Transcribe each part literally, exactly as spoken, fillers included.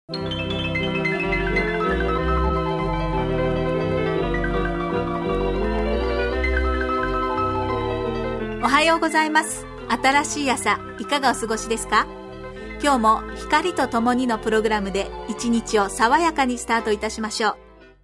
おはようございます。新しい朝、いかがお過ごしですか？今日も光とともにのプログラムで一日を爽やかにスタートいたしましょう。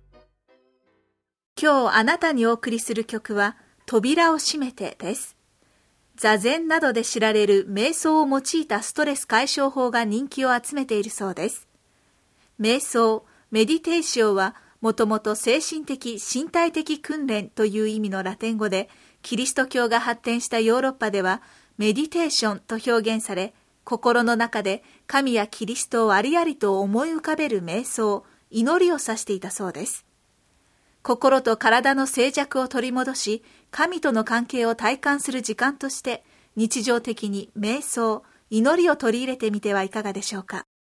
今日あなたにお送りする曲は扉を閉めてです。座禅などで知られる瞑想を用いたストレス解消法が人気を集めているそうです。瞑想、メディテーションはもともと精神的身体的訓練という意味のラテン語で、キリスト教が発展したヨーロッパではメディテーションと表現され、心の中で神やキリストをありありと思い浮かべる瞑想、祈りを指していたそうです。心と体の静寂を取り戻し、神との関係を体感する時間として、日常的に瞑想、祈りを取り入れてみてはいかがでしょうか。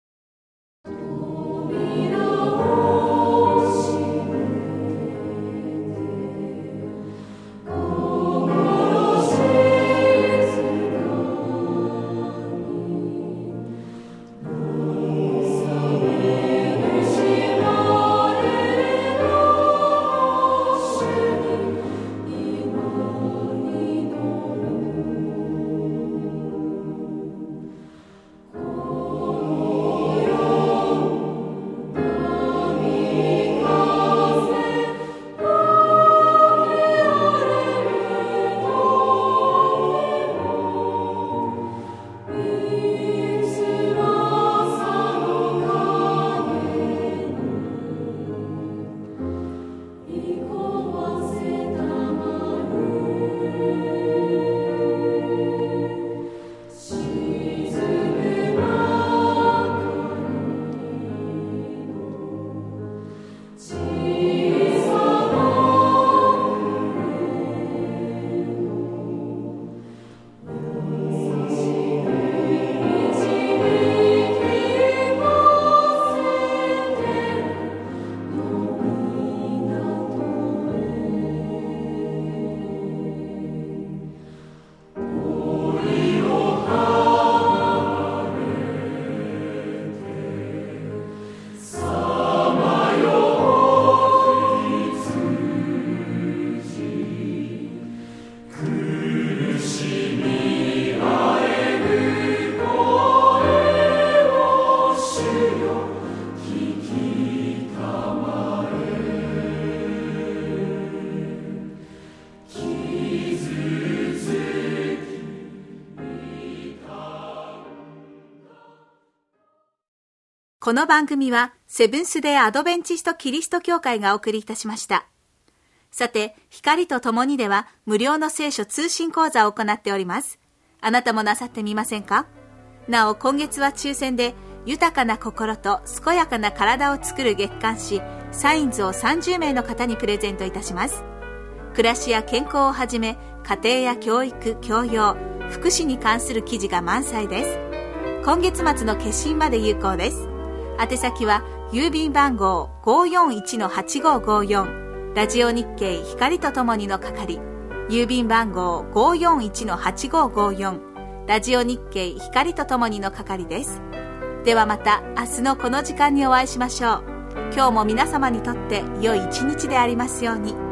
この番組はセブンスデーアドベンチストキリスト教会がお送りいたしました。さて、光とともにでは無料の聖書通信講座を行っております。あなたもなさってみませんか？なお、今月は抽選で豊かな心と健やかな体を作る月刊誌サインズをさんじゅうめいの方にプレゼントいたします。暮らしや健康をはじめ、家庭や教育、教養、福祉に関する記事が満載です。今月末の決心まで有効です。宛先は郵便番号 ごーよんいちのはちごーごーよん ラジオ日経光とともにの係、郵便番号 ごーよんいちのはちごーごーよん ラジオ日経光とともにの係です。ではまた明日のこの時間にお会いしましょう。今日も皆様にとって良い一日でありますように。